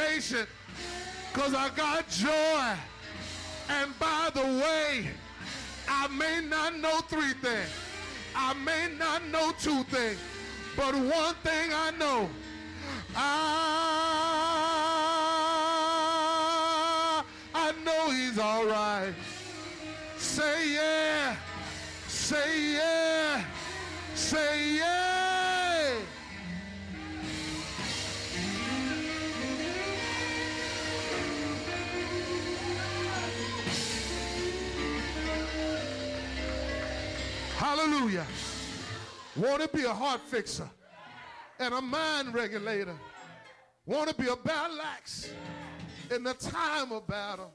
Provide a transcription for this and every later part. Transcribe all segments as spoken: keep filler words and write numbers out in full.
patient because I got joy. And by the way, I may not know three things. I may not know two things. But one thing I know. I, I know he's all right. Say yeah. Say yeah. Say yeah. Hallelujah. Want to be a heart fixer and a mind regulator. Want to be a battle axe in the time of battle.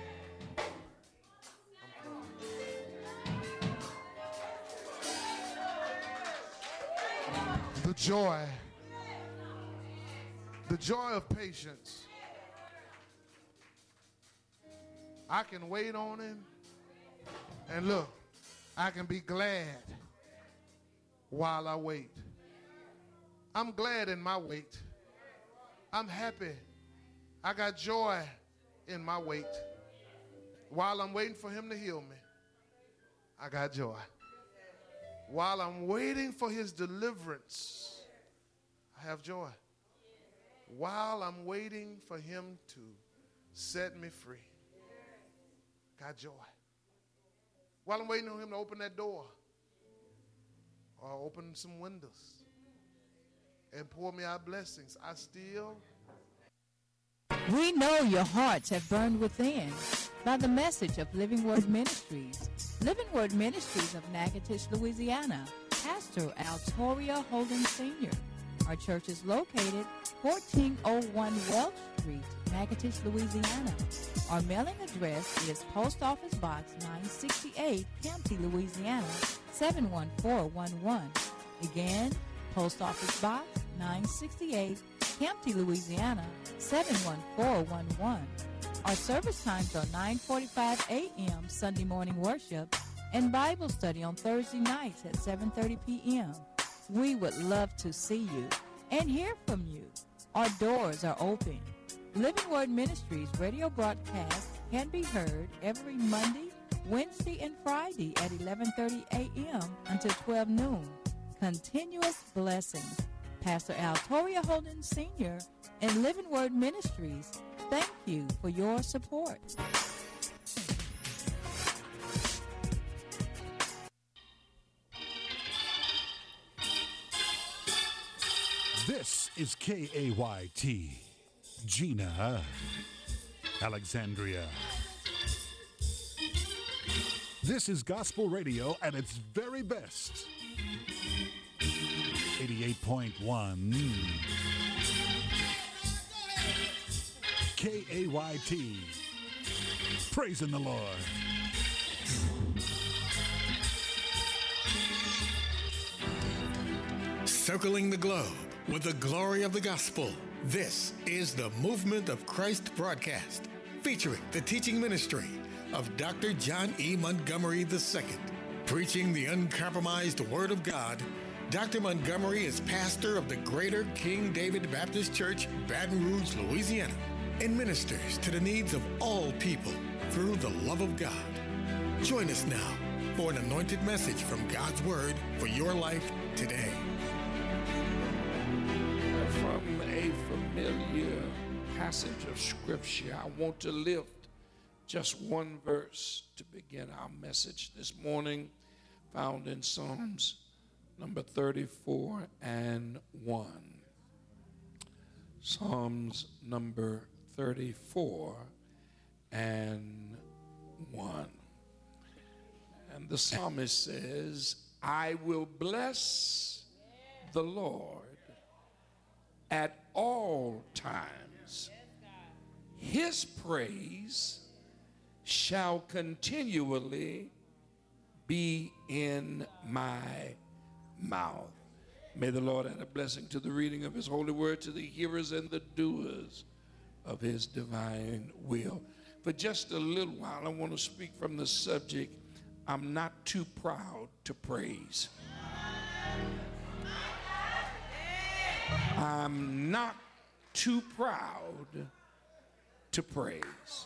The joy. The joy of patience. I can wait on him. And look, I can be glad while I wait. I'm glad in my wait. I'm happy. I got joy in my wait. While I'm waiting for him to heal me, I got joy. While I'm waiting for his deliverance, I have joy. While I'm waiting for him to set me free, got joy. While I'm waiting on him to open that door or open some windows and pour me out blessings, I still. We know your hearts have burned within by the message of Living Word Ministries. Living Word Ministries of Natchitoches, Louisiana. Pastor Altoria Holden Senior Our church is located fourteen oh one Welch Street, Natchitoches, Louisiana. Our mailing address is Post Office Box nine sixty-eight, Campty, Louisiana, seven one four one one. Again, Post Office Box nine sixty-eight, Campty, Louisiana, seven one four one one. Our service times are nine forty-five a.m. Sunday morning worship and Bible study on Thursday nights at seven thirty p.m. We would love to see you and hear from you. Our doors are open. Living Word Ministries radio broadcast can be heard every Monday, Wednesday, and Friday at eleven thirty a.m. until twelve noon. Continuous blessings. Pastor Altoria Holden Senior and Living Word Ministries, thank you for your support. This is K A Y T, Gina, Alexandria. This is gospel radio at its very best. eighty-eight point one K A Y T. Praising the Lord. Circling the globe with the glory of the gospel. This is the Movement of Christ broadcast, featuring the teaching ministry of Doctor John E. Montgomery the Second. Preaching the uncompromised Word of God, Doctor Montgomery is pastor of the Greater King David Baptist Church, Baton Rouge, Louisiana, and ministers to the needs of all people through the love of God. Join us now for an anointed message from God's Word for your life today. From a familiar passage of Scripture, I want to lift just one verse to begin our message this morning, found in Psalms number thirty-four and one. Psalms number thirty-four and one. And the psalmist says, I will bless the Lord at all times. His praise shall continually be in my mouth. May the Lord add a blessing to the reading of his holy word, to the hearers and the doers of his divine will. For just a little while, I want to speak from the subject, I'm not too proud to praise. I'm not too proud to praise.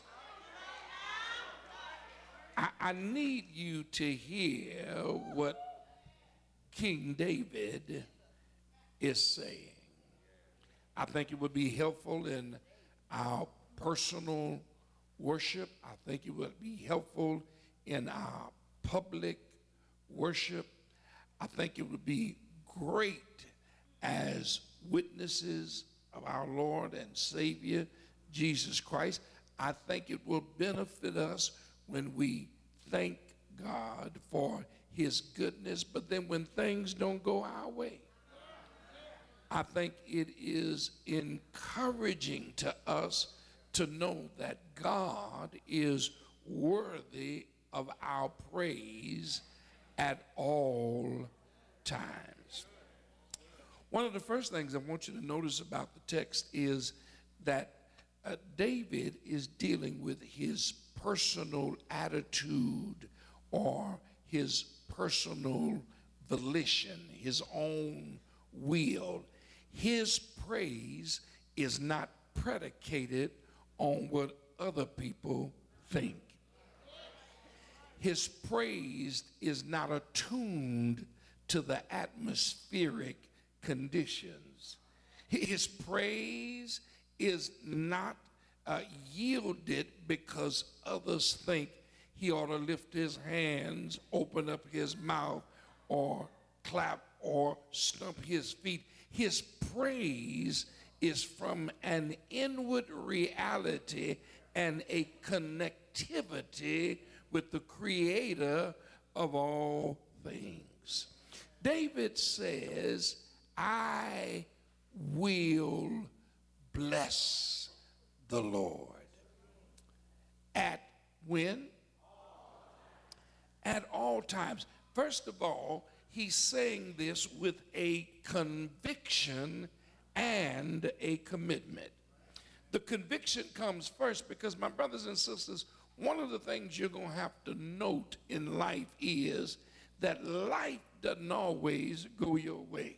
I, I need you to hear what King David is saying. I think it would be helpful in our personal worship. I think it would be helpful in our public worship. I think it would be great as witnesses of our Lord and Savior, Jesus Christ. I think it will benefit us when we thank God for his goodness, but then when things don't go our way, I think it is encouraging to us to know that God is worthy of our praise at all times. One of the first things I want you to notice about the text is that uh, David is dealing with his personal attitude or his personal volition, his own will. His praise is not predicated on what other people think. His praise is not attuned to the atmospheric conditions. His praise is not uh, yielded because others think he ought to lift his hands, open up his mouth, or clap or stomp his feet. His praise is from an inward reality and a connectivity with the creator of all things. David says, I will bless the Lord. At when? At all times. First of all, he's saying this with a conviction and a commitment. The conviction comes first because, my brothers and sisters, one of the things you're going to have to note in life is that life doesn't always go your way.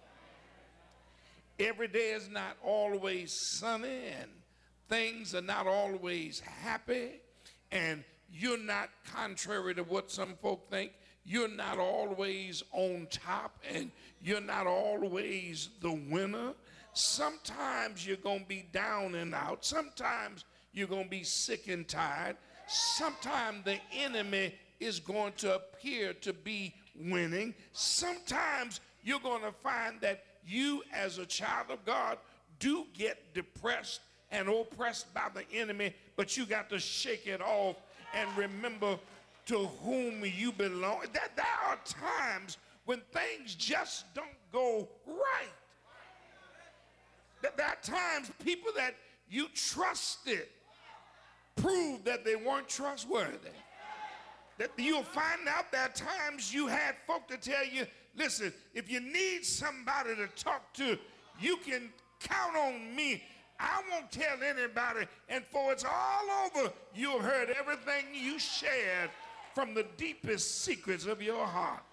Every day is not always sunny, and things are not always happy, and you're not, contrary to what some folk think, you're not always on top, and you're not always the winner. Sometimes you're going to be down and out. Sometimes you're going to be sick and tired. Sometimes the enemy is going to appear to be winning. Sometimes you're going to find that you, as a child of God, do get depressed and oppressed by the enemy, but you got to shake it off and remember to whom you belong. That there are times when things just don't go right. That there are times people that you trusted proved that they weren't trustworthy. That you'll find out there are times you had folk to tell you, listen, if you need somebody to talk to, you can count on me. I won't tell anybody. And for it's all over, you've heard everything you shared from the deepest secrets of your heart.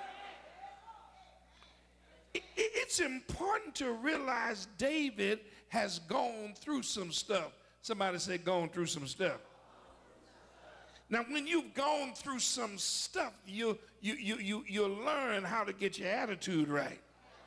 It, it, it's important to realize David has gone through some stuff. Somebody say gone through some stuff. Now, when you've gone through some stuff, you, you, you, you, you'll learn how to get your attitude right.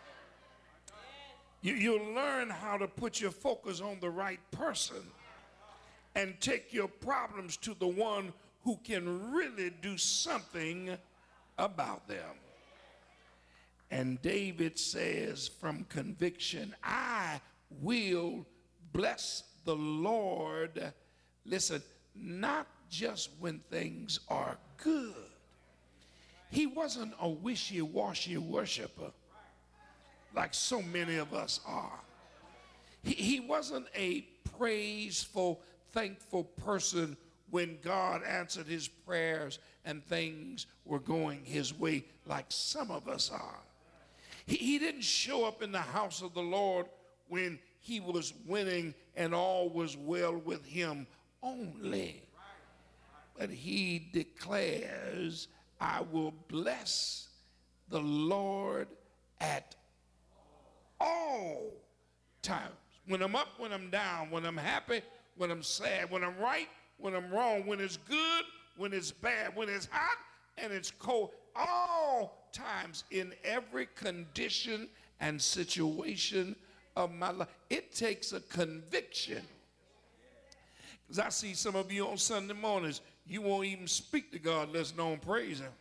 You, you'll learn how to put your focus on the right person and take your problems to the one who can really do something about them. And David says from conviction, I will bless the Lord. Listen, not just when things are good. He wasn't a wishy-washy worshiper like so many of us are. He, he wasn't a praiseful, thankful person when God answered his prayers and things were going his way like some of us are. He, he didn't show up in the house of the Lord when he was winning and all was well with him only. But he declares, I will bless the Lord at all times. When I'm up, when I'm down, when I'm happy, when I'm sad, when I'm right, when I'm wrong, when it's good, when it's bad, when it's hot and it's cold, all times in every condition and situation of my life. It takes a conviction. Because I see some of you on Sunday mornings, you won't even speak to God unless don't praise him.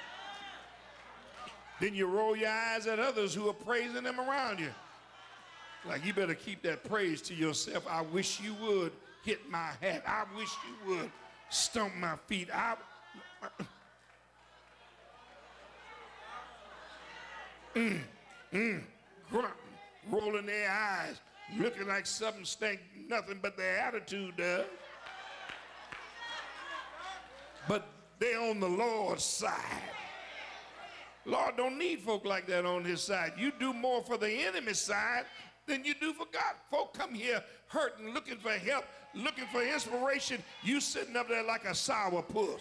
Then you roll your eyes at others who are praising him around you. Like, you better keep that praise to yourself. I wish you would hit my hat. I wish you would stomp my feet. I, mm, mm, grunting, rolling their eyes, looking like something stink, nothing but their attitude does. But they're on the Lord's side. Lord don't need folk like that on his side. You do more for the enemy's side than you do for God. Folk come here hurting, looking for help, looking for inspiration. You sitting up there like a sour puss.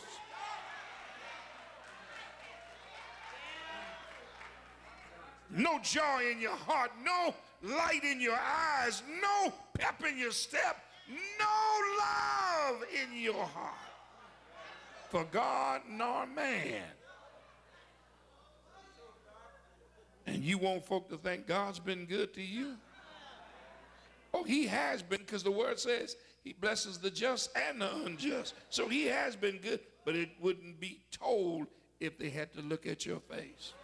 No joy in your heart, no light in your eyes, no pep in your step, no love in your heart for God nor man. And you want folk to think God's been good to you? Oh, he has been, because the word says he blesses the just and the unjust. So he has been good, but it wouldn't be told if they had to look at your face.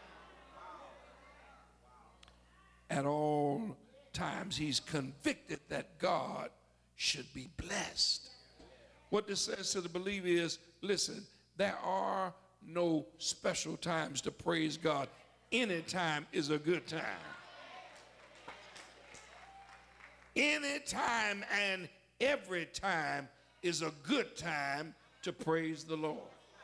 At all times, he's convicted that God should be blessed. What this says to the believer is, listen, there are no special times to praise God. Any time is a good time. Any time and every time is a good time to praise the Lord.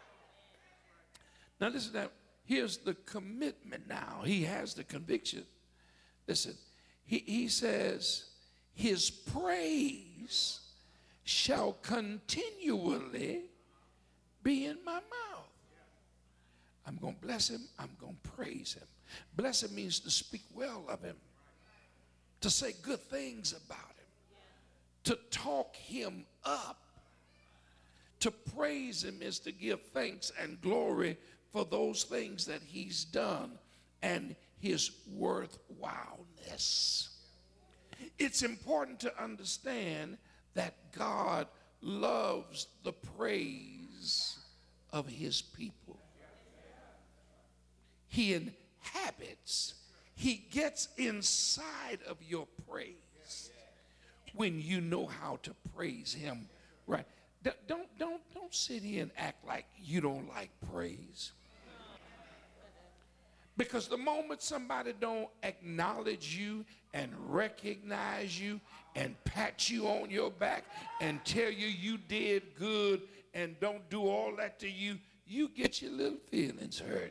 Now listen, now, here's the commitment now. He has the conviction. Listen, he, he says, his praise shall continually be in my mouth. I'm going to bless him. I'm going to praise him. Bless him means to speak well of him, to say good things about him, to talk him up. To praise him is to give thanks and glory for those things that he's done and his worthwhileness. It's important to understand that God loves the praise of his people. He inhabits, he gets inside of your praise when you know how to praise him, right? Don't, don't, don't sit here and act like you don't like praise. Because the moment somebody don't acknowledge you and recognize you and pat you on your back and tell you you did good and don't do all that to you, you get your little feelings hurt.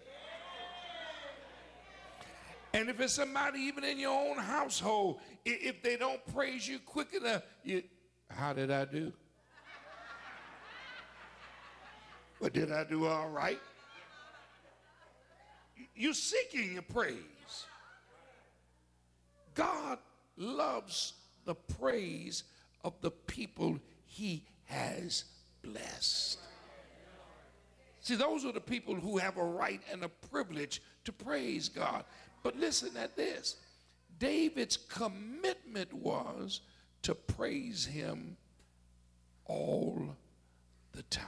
And if it's somebody even in your own household, if they don't praise you quick enough, you, how did I do? But did I do all right? You're seeking your praise. God loves the praise of the people he has blessed. See, those are the people who have a right and a privilege to praise God. But listen at this. David's commitment was to praise him all the time.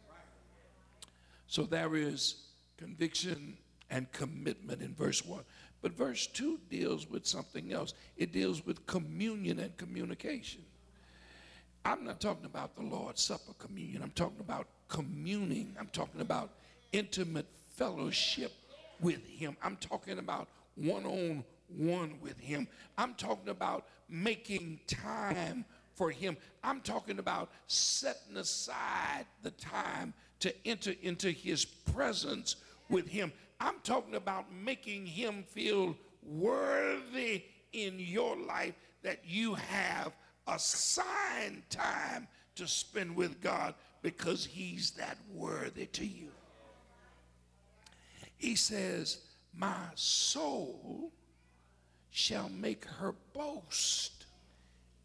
So there is conviction and commitment in verse one. But verse two deals with something else. It deals with communion and communication. I'm not talking about the Lord's Supper communion. I'm talking about communing. I'm talking about intimate fellowship with him. I'm talking about one-on-one with him. I'm talking about making time for him. I'm talking about setting aside the time to enter into his presence with him. I'm talking about making him feel worthy in your life, that you have assigned time to spend with God because he's that worthy to you. He says, my soul shall make her boast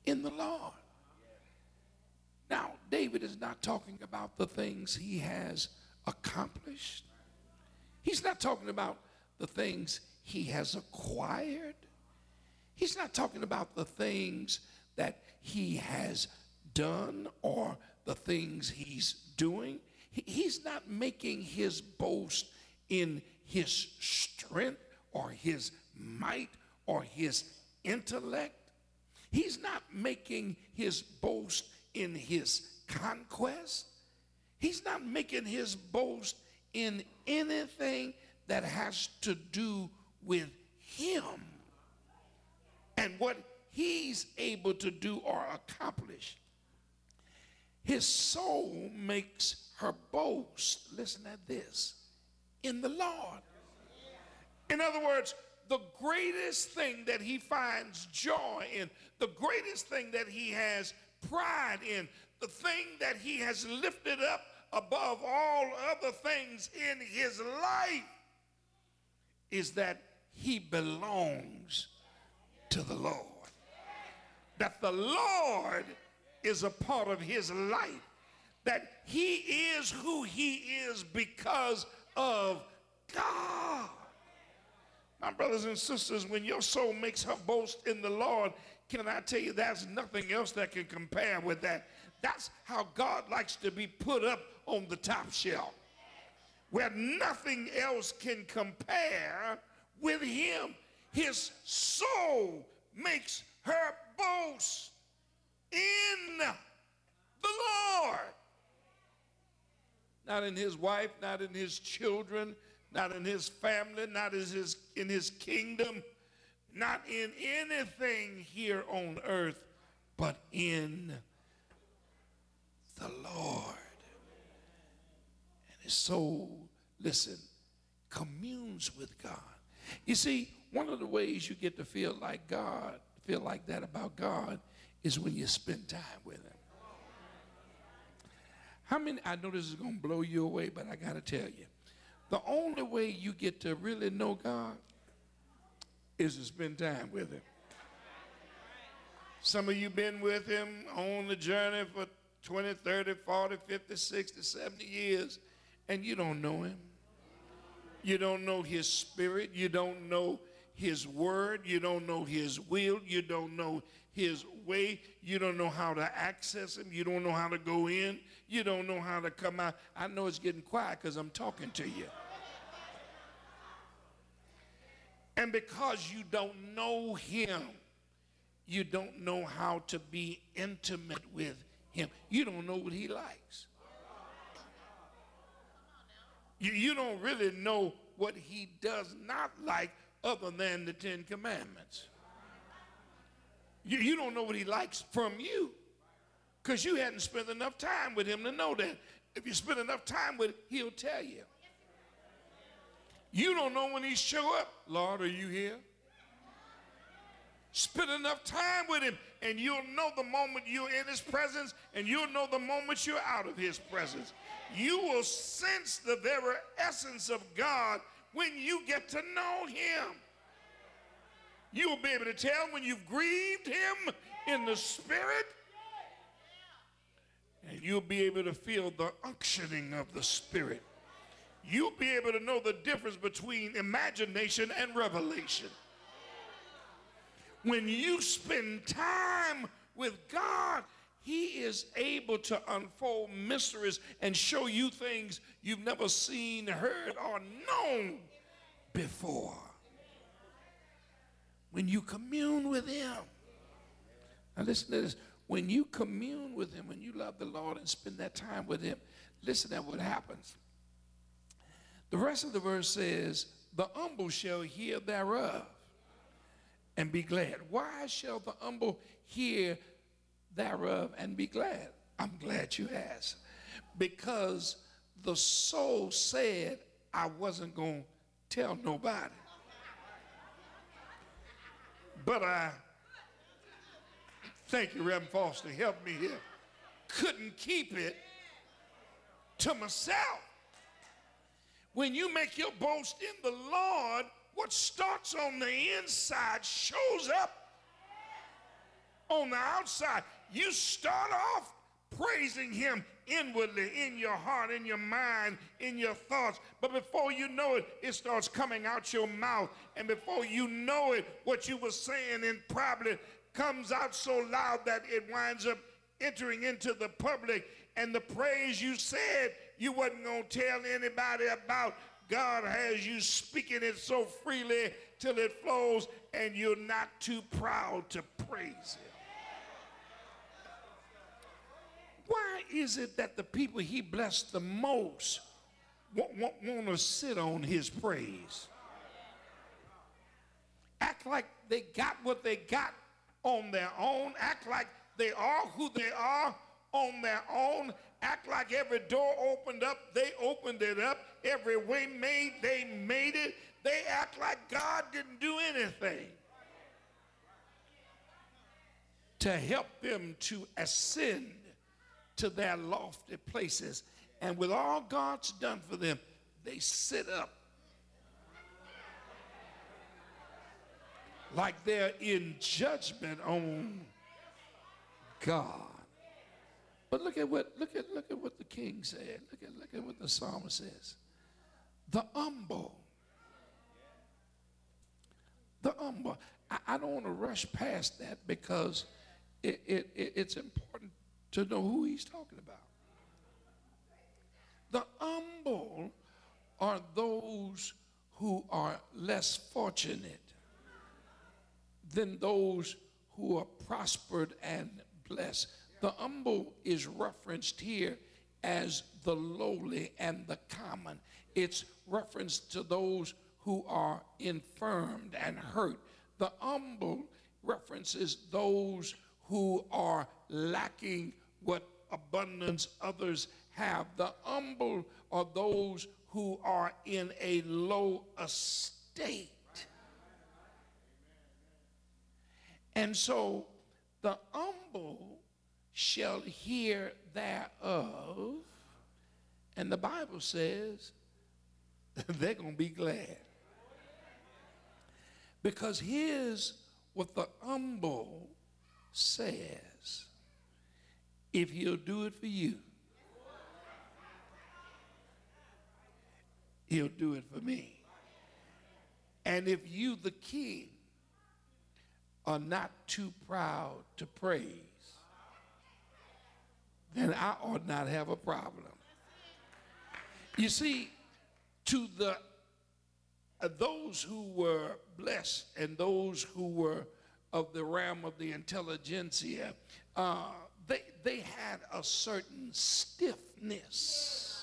in the Lord. Now, David is not talking about the things he has accomplished. He's not talking about the things he has acquired. He's not talking about the things that he has done or the things he's doing. He, he's not making his boast in his strength or his might or his intellect. He's not making his boast in his conquest. He's not making his boast in anything that has to do with him and what he's able to do or accomplish. His soul makes her boast, listen at this, in the Lord. In other words, the greatest thing that he finds joy in, the greatest thing that he has pride in, the thing that he has lifted up above all other things in his life is that he belongs to the Lord. That the Lord is a part of his life. That he is who he is because of God. My brothers and sisters, when your soul makes her boast in the Lord, can I tell you, there's nothing else that can compare with that. That's how God likes to be put up on the top shelf, where nothing else can compare with him. His soul makes her boast in the Lord. Not in his wife, not in his children, not in his family, not in his, in his kingdom, not in anything here on earth, but in the Lord. And his soul, listen, communes with God. You see, one of the ways you get to feel like God, feel like that about God, is when you spend time with him. How many, I know this is going to blow you away, but I got to tell you, the only way you get to really know God is to spend time with him. Some of you been with him on the journey for twenty, thirty, forty, fifty, sixty, seventy years, and you don't know him. You don't know his spirit. You don't know his word. You don't know his will. You don't know his way. You don't know how to access him. You don't know how to go in. You don't know how to come out. I know it's getting quiet because I'm talking to you. And because you don't know him, you don't know how to be intimate with him. You don't know what he likes. You, you don't really know what he does not like other than the Ten Commandments. You, you don't know what he likes from you because you hadn't spent enough time with him to know that. If you spend enough time with him, he'll tell you. You don't know when he show up. Lord, are you here? Spend enough time with him and you'll know the moment you're in his presence and you'll know the moment you're out of his presence. You will sense the very essence of God when you get to know him. You'll be able to tell when you've grieved him in the spirit, and you'll be able to feel the unctioning of the spirit. You'll be able to know the difference between imagination and revelation. When you spend time with God, he is able to unfold mysteries and show you things you've never seen, heard, or known before. When you commune with him. Now listen to this. When you commune with him, when you love the Lord and spend that time with him, listen to what happens. The rest of the verse says, the humble shall hear thereof and be glad. Why shall the humble hear thereof and be glad? I'm glad you asked. Because the soul said, I wasn't going to tell nobody. But I, thank you, Reverend Foster, help me here, couldn't keep it to myself. When you make your boast in the Lord, what starts on the inside shows up on the outside. You start off praising him inwardly, in your heart, in your mind, in your thoughts. But before you know it, it starts coming out your mouth. And before you know it, what you were saying in probably comes out so loud that it winds up entering into the public. And the praise you said you wasn't going to tell anybody about, God has you speaking it so freely till it flows, and you're not too proud to praise him. Why is it that the people he blessed the most want, want, want to sit on his praise? Act like they got what they got on their own. Act like they are who they are on their own. Act like every door opened up, they opened it up. Every way made, they made it. They act like God didn't do anything to help them to ascend to their lofty places. And with all God's done for them, they sit up like they're in judgment on God. But look at what look at look at what the king said. Look at look at what the psalmist says. The humble. The humble. I, I don't want to rush past that because it, it, it, it's important to know who he's talking about. The humble are those who are less fortunate than those who are prospered and blessed. The humble is referenced here as the lowly and the common. It's referenced to those who are infirmed and hurt. The humble references those who are lacking what abundance others have. The humble are those who are in a low estate. And so the humble shall hear thereof, and the Bible says they're going to be glad. Because here's what the humble says: if he'll do it for you, he'll do it for me. And if you, the king, are not too proud to praise, then I ought not have a problem. You see, to the uh, those who were blessed and those who were of the realm of the intelligentsia, uh, they, they had a certain stiffness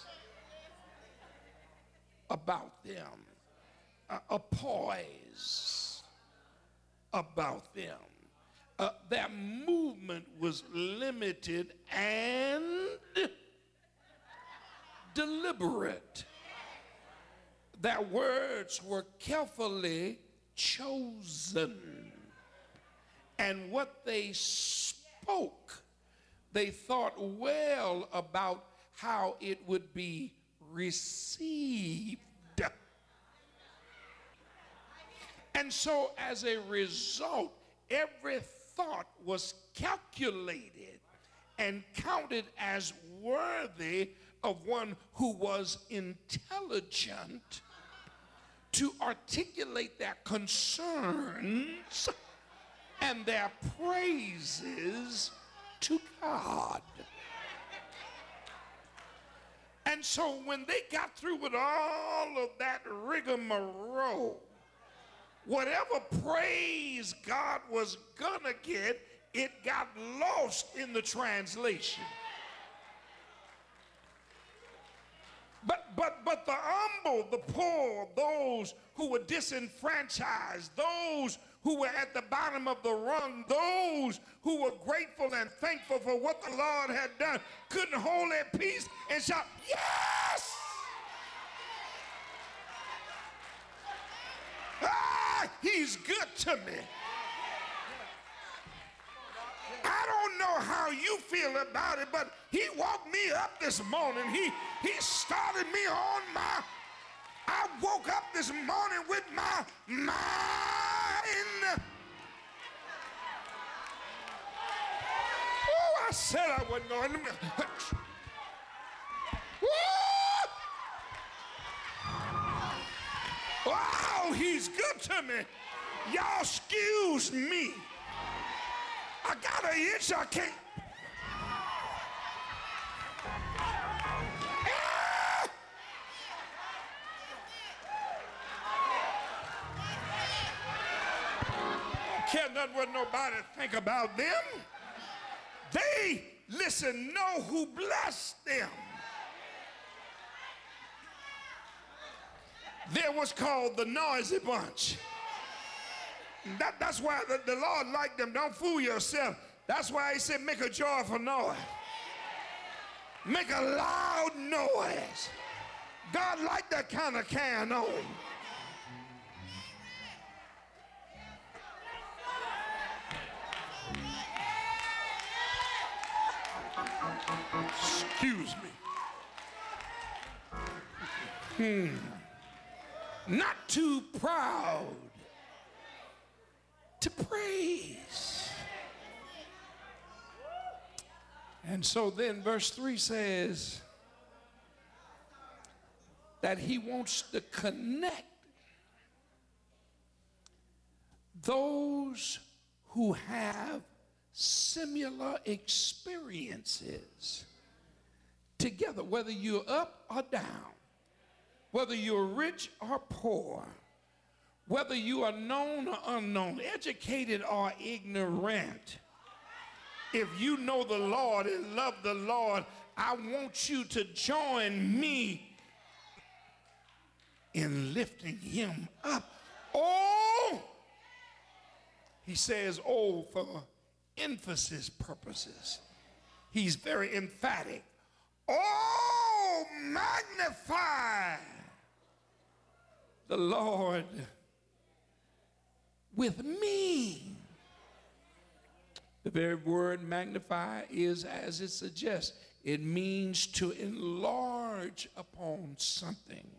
about them, a, a poise about them. Uh, their movement was limited and deliberate. Their words were carefully chosen. And what they spoke, they thought well about how it would be received. And so as a result, every thought was calculated and counted as worthy of one who was intelligent to articulate their concerns and their praises to God. And so when they got through with all of that rigmarole, whatever praise God was gonna get, it got lost in the translation. But but but the humble, the poor, those who were disenfranchised, those who were at the bottom of the rung, those who were grateful and thankful for what the Lord had done, couldn't hold their peace and shout, "Yes! Ah, he's good to me." I don't know how you feel about it, but he woke me up this morning. He, he started me on my, I woke up this morning with my mind I said I wasn't going to. Wow, he's good to me. Y'all excuse me. I got an itch I can't. Ah! Care nothing what nobody think about them. They, listen, know who blessed them. They're what's called the noisy bunch. That, that's why the, the Lord liked them. Don't fool yourself. That's why he said make a joyful noise. Make a loud noise. God liked that kind of carrying on. Excuse me. Hmm. Not too proud to praise. And so then verse three says that he wants to connect those who have similar experiences together, whether you're up or down, whether you're rich or poor, whether you are known or unknown, educated or ignorant. If you know the Lord and love the Lord, I want you to join me in lifting him up. Oh, he says, oh, for emphasis purposes. He's very emphatic. Oh, magnify the Lord with me. The very word magnify is as it suggests. It means to enlarge upon something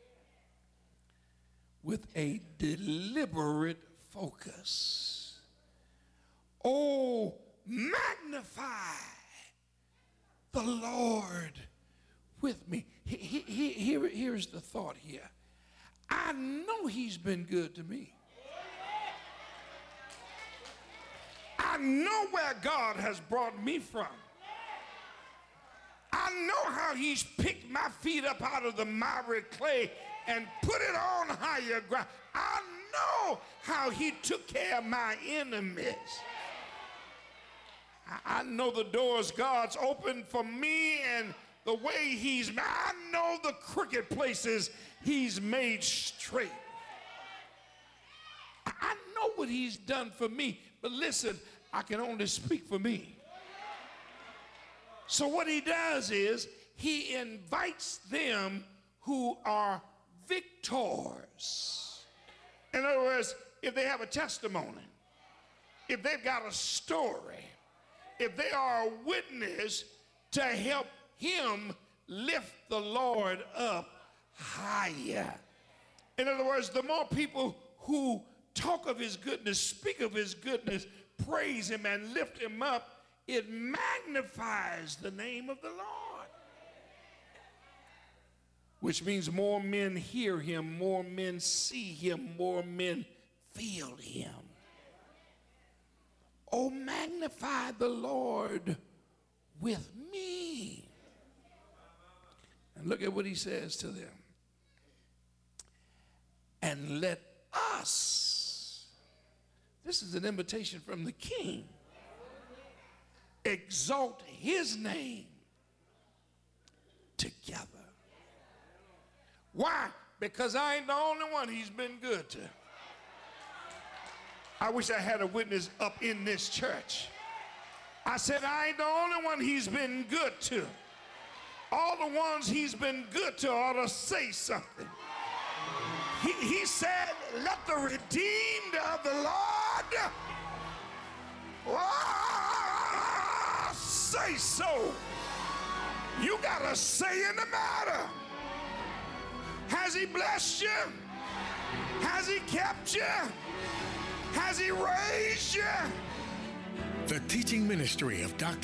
with a deliberate focus. Oh, magnify the Lord with me. He, he, he, here, here's the thought here. I know he's been good to me. I know where God has brought me from. I know how he's picked my feet up out of the miry clay and put it on higher ground. I know how he took care of my enemies. I, I know the doors God's opened for me and the way he's, I know the crooked places he's made straight. I, I know what he's done for me, but listen, I can only speak for me. So what he does is he invites them who are victors. In other words, if they have a testimony, if they've got a story, if they are a witness to help him lift the Lord up higher. In other words, the more people who talk of his goodness, speak of his goodness, praise him and lift him up, it magnifies the name of the Lord. Which means more men hear him, more men see him, more men feel him. Oh, magnify the Lord with me. And look at what he says to them. And let us, this is an invitation from the king, exalt his name together. Why? Because I ain't the only one he's been good to. I wish I had a witness up in this church. I said I ain't the only one he's been good to. All the ones he's been good to ought to say something. He, he said, let the redeemed of the Lord oh, say so. You got to say in the matter. Has he blessed you? Has he kept you? Has he raised you? The teaching ministry of Doctor